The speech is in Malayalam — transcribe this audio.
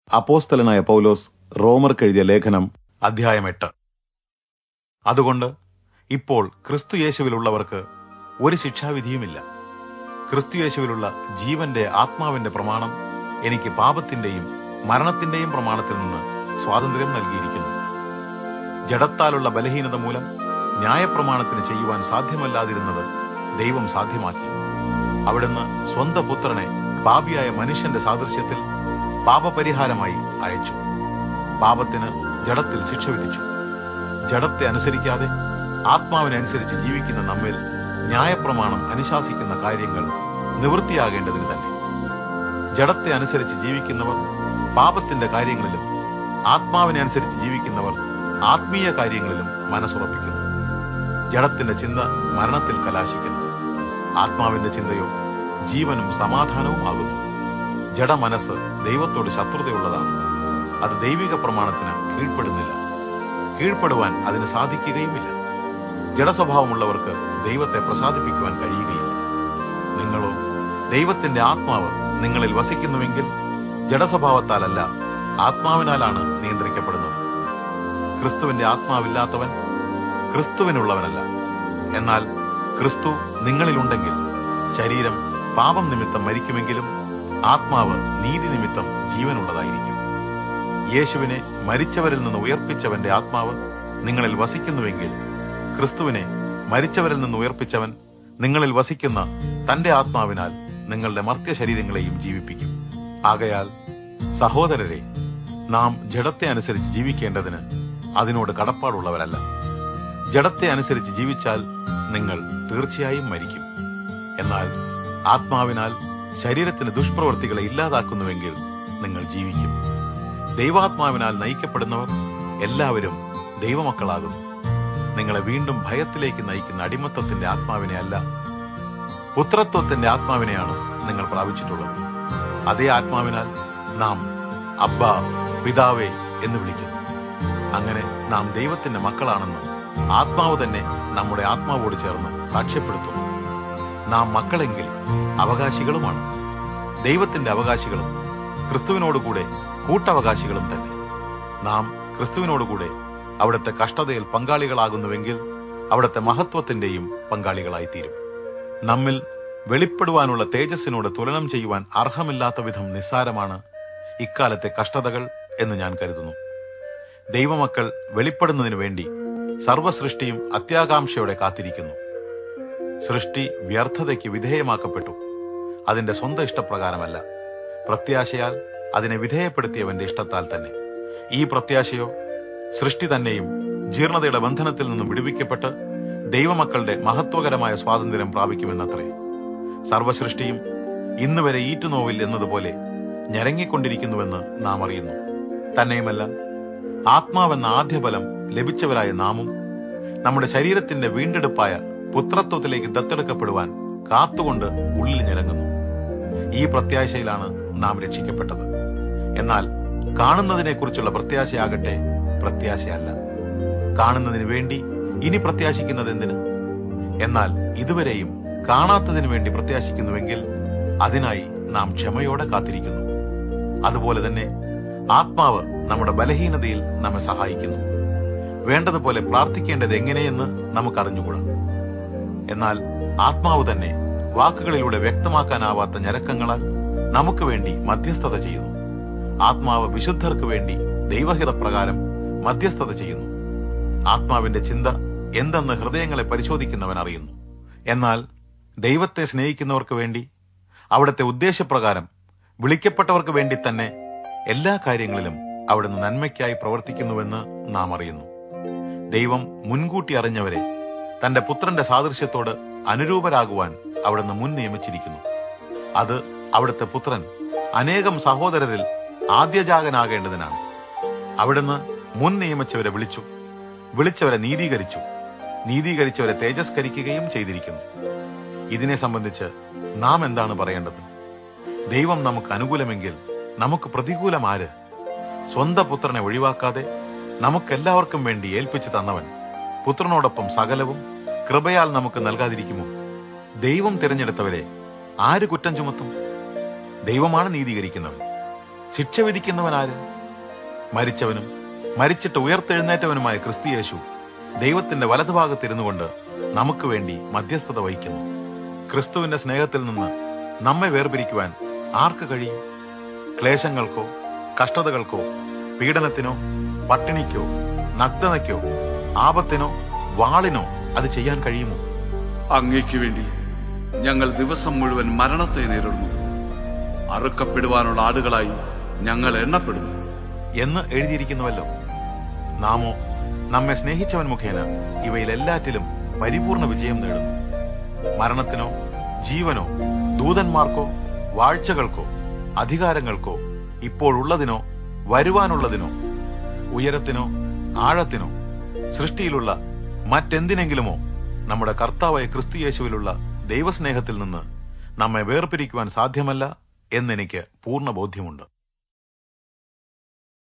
അപ്പോസ്തലനായ പൗലോസ് റോമർക്കെഴുതിയ ലേഖനം അധ്യായം 8. അതുകൊണ്ട് ഇപ്പോൾ ക്രിസ്തുയേശുവിലുള്ളവർക്ക് ഒരു ശിക്ഷാവിധിയുമില്ല. ക്രിസ്തുയേശുവിലുള്ള ജീവന്റെ ആത്മാവിന്റെ പ്രമാണം എനിക്ക് പാപത്തിന്റെയും മരണത്തിന്റെയും പ്രമാണത്തിൽ നിന്ന് സ്വാതന്ത്ര്യം നൽകിയിരിക്കുന്നു. ജഡത്താലുള്ള ബലഹീനത മൂലം ന്യായപ്രമാണത്തിന് ചെയ്യുവാൻ സാധ്യമല്ലാതിരുന്നത് ദൈവം സാധ്യമാക്കി. അവിടുന്ന് സ്വന്തം പുത്രനെ പാപിയായ മനുഷ്യന്റെ സാദൃശ്യത്തിൽ പാപപരിഹാരമായി അയച്ചു. പാപത്തിന് ജഡത്തിൽ ശിക്ഷ വിധിച്ചു. ജഡത്തെ അനുസരിക്കാതെ ആത്മാവിനെ അനുസരിച്ച് ജീവിക്കുന്ന നമ്മിൽ ന്യായപ്രമാണം അനുശാസിക്കുന്ന കാര്യങ്ങൾ നിവൃത്തിയാകേണ്ടതിന് തന്നെ. ജഡത്തെ അനുസരിച്ച് ജീവിക്കുന്നവർ പാപത്തിന്റെ കാര്യങ്ങളിലും ആത്മാവിനെ അനുസരിച്ച് ജീവിക്കുന്നവർ ആത്മീയ കാര്യങ്ങളിലും മനസ്സുറപ്പിക്കുന്നു. ജഡത്തിന്റെ ചിന്ത മരണത്തിൽ കലാശിക്കുന്നു. ആത്മാവിന്റെ ചിന്തയോ ജീവനും സമാധാനവും ആകുന്നു. ജഡമനസ്സ് ദൈവത്തോട് ശത്രുതയുള്ളതാണ്. അത് ദൈവിക പ്രമാണത്തിന് കീഴ്പ്പെടുന്നില്ല. കീഴ്പ്പെടുവാൻ അതിന് സാധിക്കുകയുമില്ല. ജഡസ്വഭാവമുള്ളവർക്ക് ദൈവത്തെ പ്രസാദിപ്പിക്കുവാൻ കഴിയുകയില്ല. നിങ്ങളോ ദൈവത്തിന്റെ ആത്മാവ് നിങ്ങളിൽ വസിക്കുന്നുവെങ്കിൽ ജഡസ്വഭാവത്താലല്ല, ആത്മാവിനാലാണ് നിയന്ത്രിക്കപ്പെടുന്നത്. ക്രിസ്തുവിന്റെ ആത്മാവില്ലാത്തവൻ ക്രിസ്തുവിനുള്ളവനല്ല. എന്നാൽ ക്രിസ്തു നിങ്ങളിലുണ്ടെങ്കിൽ ശരീരം പാപം നിമിത്തം മരിക്കുമെങ്കിലും ആത്മാവ് നീതി നിമിത്തം ജീവനുള്ളതായിരിക്കും. യേശുവിനെ മരിച്ചവരിൽ നിന്ന് ഉയർപ്പിച്ചവന്റെ ആത്മാവ് നിങ്ങളിൽ വസിക്കുന്നുവെങ്കിൽ ക്രിസ്തുവിനെ മരിച്ചവരിൽ നിന്ന് ഉയർപ്പിച്ചവൻ നിങ്ങളിൽ വസിക്കുന്ന തന്റെ ആത്മാവിനാൽ നിങ്ങളുടെ മർത്യശരീരങ്ങളെയും ജീവിപ്പിക്കും. ആകയാൽ സഹോദരരെ, നാം ജഡത്തെ അനുസരിച്ച് ജീവിക്കേണ്ടതിന് അതിനോട് കടപ്പാടുള്ളവരല്ല. ജഡത്തെ അനുസരിച്ച് ജീവിച്ചാൽ നിങ്ങൾ തീർച്ചയായും മരിക്കും. എന്നാൽ ആത്മാവിനാൽ ശരീരത്തിന് ദുഷ്പ്രവൃത്തികളെ ഇല്ലാതാക്കുന്നുവെങ്കിൽ നിങ്ങൾ ജീവിക്കും. ദൈവാത്മാവിനാൽ നയിക്കപ്പെടുന്നവർ എല്ലാവരും ദൈവമക്കളാകുന്നു. നിങ്ങളെ വീണ്ടും ഭയത്തിലേക്ക് നയിക്കുന്ന അടിമത്തത്തിന്റെ ആത്മാവിനെ അല്ല, പുത്രത്വത്തിന്റെ ആത്മാവിനെയാണ് നിങ്ങൾ പ്രാപിച്ചിട്ടുള്ളത്. അതേ ആത്മാവിനാൽ നാം അബ്ബാ, പിതാവേ എന്ന് വിളിക്കുന്നു. അങ്ങനെ നാം ദൈവത്തിന്റെ മക്കളാണെന്ന് ആത്മാവ് തന്നെ നമ്മുടെ ആത്മാവോട് ചേർന്ന് സാക്ഷ്യപ്പെടുത്തുന്നു. നാം മക്കളെങ്കിൽ അവകാശികളുമാണ്, ദൈവത്തിന്റെ അവകാശികളും ക്രിസ്തുവിനോടുകൂടെ കൂട്ടവകാശികളും തന്നെ. നാം ക്രിസ്തുവിനോടുകൂടെ അവിടുത്തെ കഷ്ടതയിൽ പങ്കാളികളാകുന്നുവെങ്കിൽ അവിടുത്തെ മഹത്വത്തിന്റെയും പങ്കാളികളായിത്തീരും. നമ്മിൽ വെളിപ്പെടുവാനുള്ള തേജസ്സിനോട് തുലനം ചെയ്യുവാൻ അർഹമില്ലാത്ത വിധം നിസ്സാരമാണ് ഇക്കാലത്തെ കഷ്ടതകൾ എന്ന് ഞാൻ കരുതുന്നു. ദൈവമക്കൾ വെളിപ്പെടുന്നതിനു വേണ്ടി സർവസൃഷ്ടിയും അത്യാകാംക്ഷയോടെ കാത്തിരിക്കുന്നു. സൃഷ്ടി വ്യർത്ഥതയ്ക്ക് വിധേയമാക്കപ്പെട്ടു, അതിന്റെ സ്വന്തം ഇഷ്ടപ്രകാരമല്ല, പ്രത്യാശയാൽ അതിനെ വിധേയപ്പെടുത്തിയവന്റെ ഇഷ്ടത്താൽ തന്നെ. ഈ പ്രത്യാശയോ സൃഷ്ടി തന്നെയും ജീർണതയുടെ ബന്ധനത്തിൽ നിന്നും വിടുവിക്കപ്പെട്ട് ദൈവമക്കളുടെ മഹത്വകരമായ സ്വാതന്ത്ര്യം പ്രാപിക്കുമെന്നത്രേ. സർവസൃഷ്ടിയും ഇന്നുവരെ ഈറ്റുനോവിൽ എന്നതുപോലെ ഞരങ്ങിക്കൊണ്ടിരിക്കുന്നുവെന്ന് നാം അറിയുന്നു. തന്നെയുമല്ല, ആത്മാവെന്ന ആദ്യഫലം ലഭിച്ചവരായ നാമും നമ്മുടെ ശരീരത്തിന്റെ വീണ്ടെടുപ്പായ പുത്രത്വത്തിലേക്ക് ദത്തെടുക്കപ്പെടുവാൻ കാത്തുകൊണ്ട് ഉള്ളിൽ ഞരങ്ങുന്നു. ഈ പ്രത്യാശയിലാണ് നാം രക്ഷിക്കപ്പെട്ടത്. എന്നാൽ കാണുന്നതിനെക്കുറിച്ചുള്ള പ്രത്യാശയാകട്ടെ പ്രത്യാശയല്ല. കാണുന്നതിന് വേണ്ടി ഇനി പ്രത്യാശിക്കുന്നത് എന്തിന്? എന്നാൽ ഇതുവരെയും കാണാത്തതിനു വേണ്ടി പ്രത്യാശിക്കുന്നുവെങ്കിൽ അതിനായി നാം ക്ഷമയോടെ കാത്തിരിക്കുന്നു. അതുപോലെ തന്നെ ആത്മാവ് നമ്മുടെ ബലഹീനതയിൽ നമ്മെ സഹായിക്കുന്നു. വേണ്ടതുപോലെ പ്രാർത്ഥിക്കേണ്ടത് എങ്ങനെയെന്ന് നമുക്കറിഞ്ഞുകൂടാ. എന്നാൽ ആത്മാവ് തന്നെ വാക്കുകളിലൂടെ വ്യക്തമാക്കാനാവാത്ത ഞരക്കങ്ങളാൽ നമുക്ക് വേണ്ടി മധ്യസ്ഥത ചെയ്യുന്നു. ആത്മാവ് വിശുദ്ധർക്ക് വേണ്ടി ദൈവഹിതപ്രകാരം മധ്യസ്ഥത ചെയ്യുന്നു. ആത്മാവിന്റെ ചിന്ത എന്തെന്ന് ഹൃദയങ്ങളെ പരിശോധിക്കുന്നവൻ അറിയുന്നു. എന്നാൽ ദൈവത്തെ സ്നേഹിക്കുന്നവർക്ക് വേണ്ടി അവിടുത്തെ ഉദ്ദേശപ്രകാരം വിളിക്കപ്പെട്ടവർക്ക് വേണ്ടി തന്നെ എല്ലാ കാര്യങ്ങളിലും അവിടുന്ന് നന്മയ്ക്കായി പ്രവർത്തിക്കുന്നുവെന്ന് നാം അറിയുന്നു. ദൈവം മുൻകൂട്ടി അറിഞ്ഞവരെ തന്റെ പുത്രന്റെ സാദൃശ്യത്തോട് അനുരൂപരാകുവാൻ അവിടുന്ന് മുൻ നിയമിച്ചിരിക്കുന്നു. അത് അവിടുത്തെ പുത്രൻ അനേകം സഹോദരരിൽ ആദ്യജാതനാകേണ്ടതിനാണ്. അവിടുന്ന് മുൻ നിയമിച്ചവരെ വിളിച്ചു, വിളിച്ചവരെ നീതീകരിച്ചു, നീതീകരിച്ചവരെ തേജസ്കരിക്കുകയും ചെയ്തിരിക്കുന്നു. ഇതിനെ സംബന്ധിച്ച് നാം എന്താണ് പറയേണ്ടത്? ദൈവം നമുക്ക് അനുകൂലമെങ്കിൽ നമുക്ക് പ്രതികൂലം ആര്? സ്വന്തം പുത്രനെ ഒഴിവാക്കാതെ നമുക്കെല്ലാവർക്കും വേണ്ടി ഏൽപ്പിച്ചു തന്നവൻ പുത്രനോടൊപ്പം സകലവും കൃപയാൽ നമുക്ക് നൽകാതിരിക്കുമോ? ദൈവം തിരഞ്ഞെടുത്തവരെ ആര് കുറ്റം ചുമത്തും? ദൈവമാണ് നീതീകരിക്കുന്നവൻ. ശിക്ഷ വിധിക്കുന്നവനാര്? മരിച്ചവനും മരിച്ചിട്ട് ഉയർത്തെഴുന്നേറ്റവനുമായ ക്രിസ്തുയേശു ദൈവത്തിന്റെ വലതുഭാഗത്തിരുന്നു കൊണ്ട് നമുക്ക് വേണ്ടി മധ്യസ്ഥത വഹിക്കുന്നു. ക്രിസ്തുവിന്റെ സ്നേഹത്തിൽ നിന്ന് നമ്മെ വേർപിരിക്കുവാൻ ആർക്ക് കഴിയും? ക്ലേശങ്ങൾക്കോ, കഷ്ടതകൾക്കോ, പീഡനത്തിനോ, പട്ടിണിക്കോ, നഗ്നതയ്ക്കോ, ആപത്തിനോ, വാളിനോ അത് ചെയ്യാൻ കഴിയുമോ? അങ്ങയ്ക്ക് വേണ്ടി ഞങ്ങൾ ദിവസം മുഴുവൻ മരണത്തെ നേരിടുന്നു. അറുക്കപ്പെടുവാനുള്ള ആടുകളായി ഞങ്ങൾ എണ്ണപ്പെടുന്നു എന്ന് എഴുതിയിരിക്കുന്നുവല്ലോ. നാമോ നമ്മെ സ്നേഹിച്ചവൻ മുഖേന ഇവയിലെല്ലാറ്റിലും പരിപൂർണ വിജയം നേടുന്നു. മരണത്തിനോ, ജീവനോ, ദൂതന്മാർക്കോ, വാഴ്ചകൾക്കോ, അധികാരങ്ങൾക്കോ, ഇപ്പോഴുള്ളതിനോ, വരുവാനുള്ളതിനോ, ഉയരത്തിനോ, ആഴത്തിനോ, സൃഷ്ടിയിലുള്ള മറ്റെന്തിനെങ്കിലുമോ നമ്മുടെ കർത്താവായ ക്രിസ്തുയേശുവിലുള്ള ദൈവസ്നേഹത്തിൽ നിന്ന് നമ്മെ വേർപിരിക്കുവാൻ സാധ്യമല്ല എന്നെനിക്ക് പൂർണ്ണ ബോധ്യമുണ്ട്.